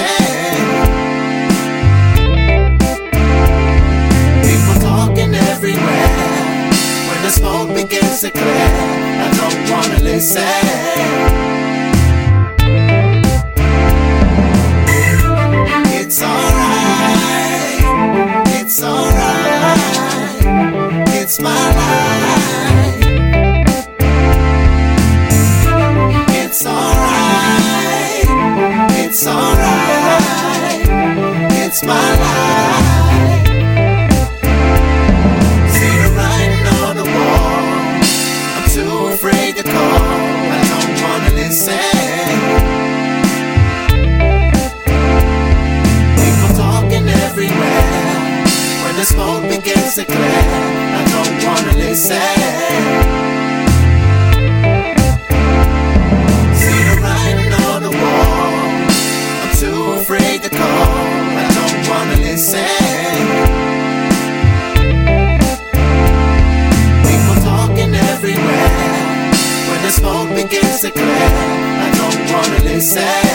listen. People talking everywhere. When the smoke begins to clear, I don't wanna listen. It's alright, it's alright, it's my life. It's alright, it's alright, it's my life. See the writing on the wall, I'm too afraid to call, I don't wanna listen. When the smoke begins to clear, I don't wanna listen. See the writing on the wall, I'm too afraid to call, I don't wanna listen. People talking everywhere. When the smoke begins to clear, I don't wanna listen.